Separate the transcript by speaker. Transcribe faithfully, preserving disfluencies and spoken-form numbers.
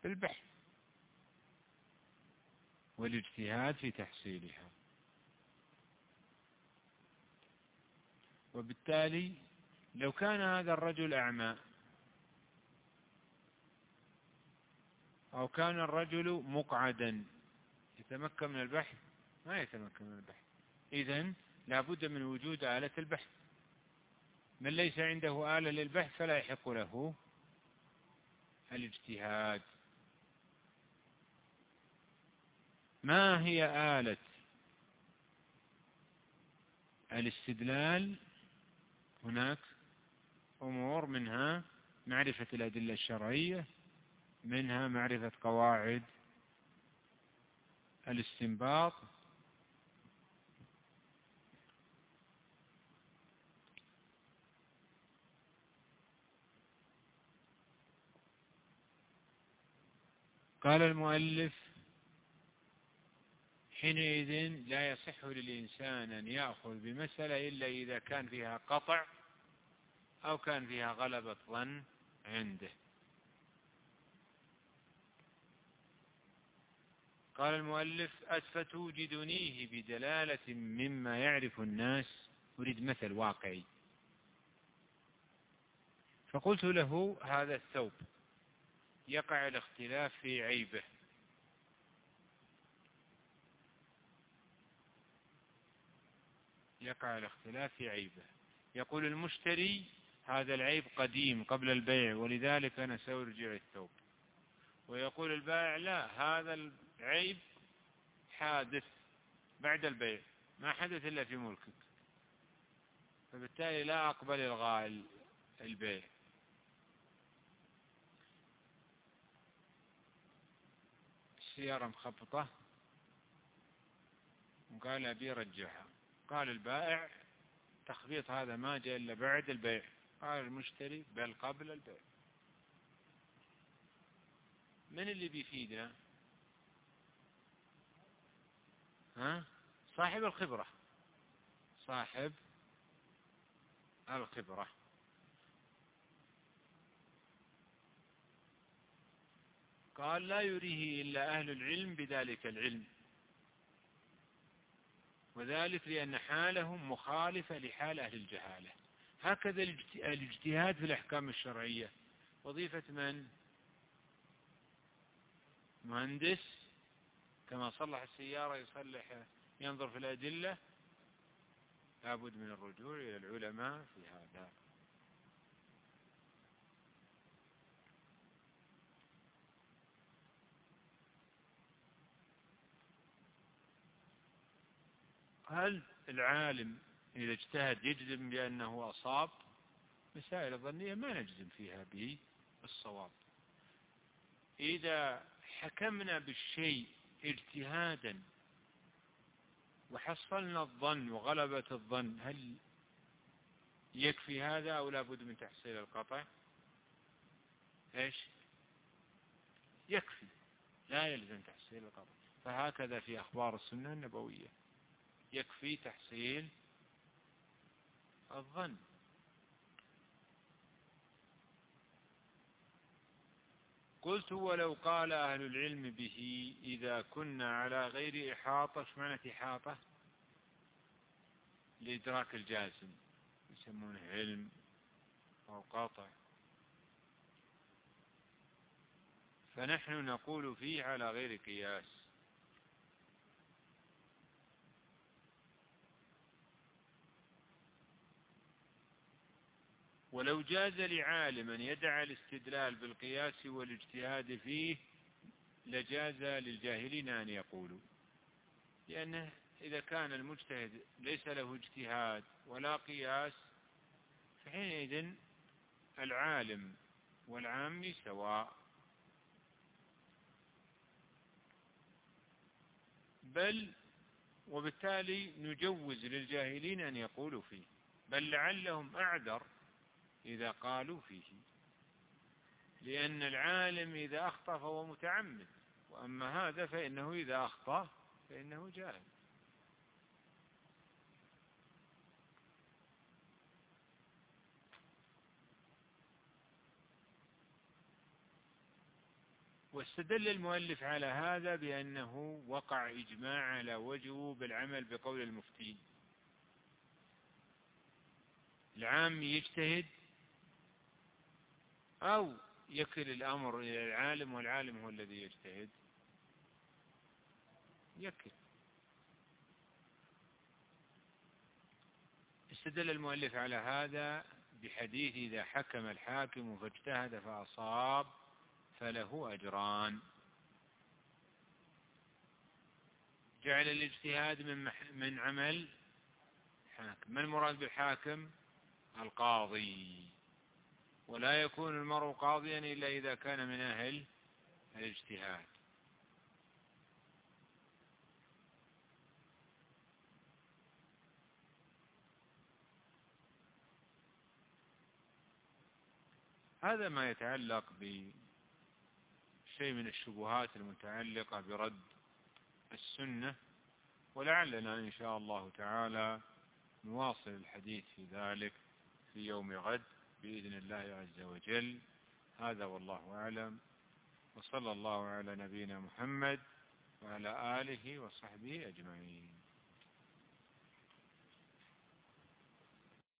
Speaker 1: البحث والاجتهاد في تحصيلها. وبالتالي لو كان هذا الرجل أعمى أو كان الرجل مقعدا يتمكن من البحث؟ ما يتمكن من البحث. إذن لابد من وجود آلة البحث. من ليس عنده آلة للبحث فلا يحق له الاجتهاد. ما هي آلة الاستدلال؟ هناك أمور، منها معرفة الأدلة الشرعية، منها معرفة قواعد الاستنباط، قال المؤلف: حينئذ لا يصح للإنسان أن يأخذ بمسألة إلا إذا كان فيها قطع أو كان فيها غلبة ظن عنده. قال المؤلف: فتوجدنيه بدلالة مما يعرف الناس. أريد مثل واقعي. فقلت له: هذا الثوب يقع الاختلاف في عيبه، يقع الاختلاف في عيبه. يقول المشتري: هذا العيب قديم قبل البيع ولذلك أنا سأرجع الثوب. ويقول البائع: لا، هذا العيب حادث بعد البيع، ما حدث إلا في ملكك، فبالتالي لا أقبل إلغاء البيع. السيارة مخبطة وقال أبي رجعها. قال البائع: تخبيط هذا ما جاء إلا بعد البيع. قال المشتري: بل قبل البيع. من اللي بيفيدنا؟ ها؟ صاحب الخبرة، صاحب الخبرة. قال: لا يريه إلا أهل العلم بذلك العلم، وذلك لأن حالهم مخالفة لحال أهل الجهالة. هكذا الاجتهاد في الأحكام الشرعية وظيفة من؟ مهندس كما صلح السيارة يصلح، ينظر في الأدلة. لابد من الرجوع إلى العلماء في هذا. هل العالم إذا اجتهد يجزم بأنه أصاب؟ مسائل الظنية ما نجزم فيها بالصواب. إذا حكمنا بالشيء اجتهادا وحصلنا الظن وغلبة الظن، هل يكفي هذا أو لا بد من تحصيل القطع؟ إيش؟ يكفي، لا يلزم تحصيل القطع. فهكذا في أخبار السنة النبوية، يكفي تحصيل الظن. قلت: ولو قال أهل العلم به إذا كنا على غير إحاطة. ايش معنى إحاطة؟ لإدراك الجازم، يسمونه علم أو قاطع. فنحن نقول فيه على غير قياس. ولو جاز لعالم أن يدع الاستدلال بالقياس والاجتهاد فيه لجاز للجاهلين أن يقولوا، لأنه إذا كان المجتهد ليس له اجتهاد ولا قياس فحينئذ العالم والعامي سواء. بل وبالتالي نجوز للجاهلين أن يقولوا فيه، بل لعلهم أعذر إذا قالوا فيه، لأن العالم إذا أخطأ فهو متعمد، وأما هذا فإنه إذا أخطأ فإنه جاهل. واستدل المؤلف على هذا بأنه وقع إجماع على وجهه بالعمل بقول المفتي. العام يجتهد أو يكل الأمر إلى العالم والعالم هو الذي يجتهد؟ يكل. استدل المؤلف على هذا بحديث إذا حكم الحاكم فاجتهد فأصاب فله أجران. جعل الاجتهاد من من عمل حاكم. ما المراد بالحاكم؟ القاضي. ولا يكون المرء قاضيا إلا إذا كان من أهل الاجتهاد. هذا ما يتعلق بشيء من الشبهات المتعلقة برد السنة، ولعلنا إن شاء الله تعالى نواصل الحديث في ذلك في يوم غد بإذن الله عز وجل. هذا والله أعلم، وصلى الله على نبينا محمد وعلى آله وصحبه أجمعين.